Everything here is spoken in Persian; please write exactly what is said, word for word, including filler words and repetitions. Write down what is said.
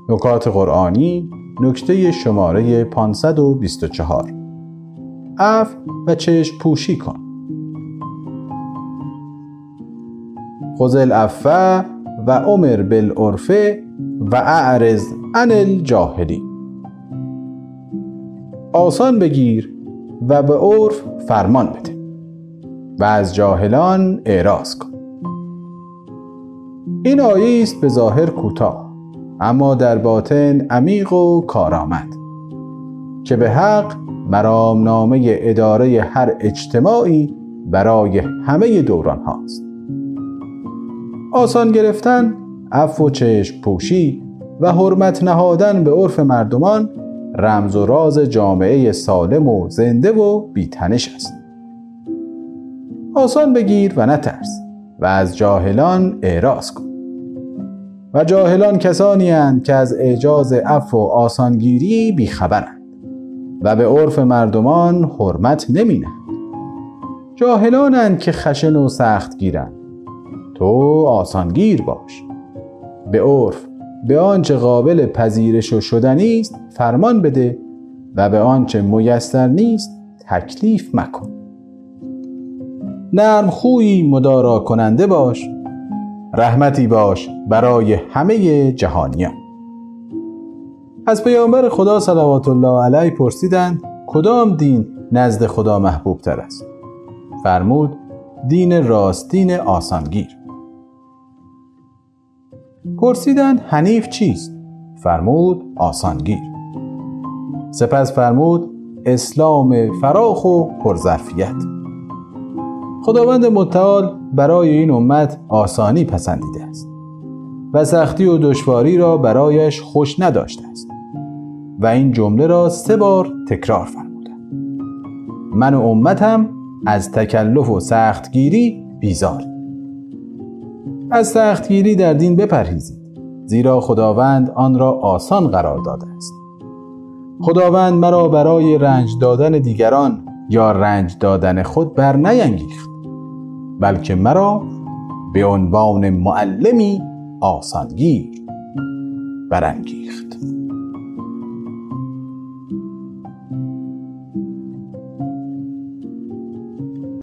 نکات قرآنی نکته شماره پانصد و بیست و چهار. عفو و چشم پوشی کن. خذ العفو و امر بالعرف و اعرض عن الجاهلین. آسان بگیر و به عرف فرمان بده و از جاهلان اعراض کن. این آیه است به ظاهر کوتاه اما در باطن عمیق و کارآمد که به حق مرامنامه اداره هر اجتماعی برای همه دوران هاست. آسان گرفتن، عفو و چشم پوشی و حرمت نهادن به عرف مردمان رمز و راز جامعه سالم و زنده و بی‌تنش است. آسان بگیر و نترس و از جاهلان اعراض کن. و جاهلان کسانی اند که از اعجاز عفو و آسانگیری بیخبرند و به عرف مردمان حرمت نمی‌نهند. جاهلانند که خشن و سخت گیرند. تو آسانگیر باش. به عرف به آنچه قابل پذیرش و شدنی است فرمان بده و به آنچه میسر نیست تکلیف مکن. نرم خویی مدارا کننده باش، رحمتی باش برای همه جهانیان. از پیامبر خدا صلوات الله علیه پرسیدند کدام دین نزد خدا محبوب تر است؟ فرمود دین راستین آسانگیر. پرسیدند حنیف چیست؟ فرمود آسانگیر. سپس فرمود اسلام فراخ و پرظرفیت. خداوند متعال برای این امت آسانی پسندیده است و سختی و دشواری را برایش خوش نداشته است و این جمله را سه بار تکرار فرموده. من و امتم از تکلف و سختگیری بیزار. از سختگیری در دین بپرهیزید زیرا خداوند آن را آسان قرار داده است. خداوند مرا برای رنج دادن دیگران یا رنج دادن خود بر نینگیخت بلکه مرا به عنوان معلمی آسانگیر برانگیخت.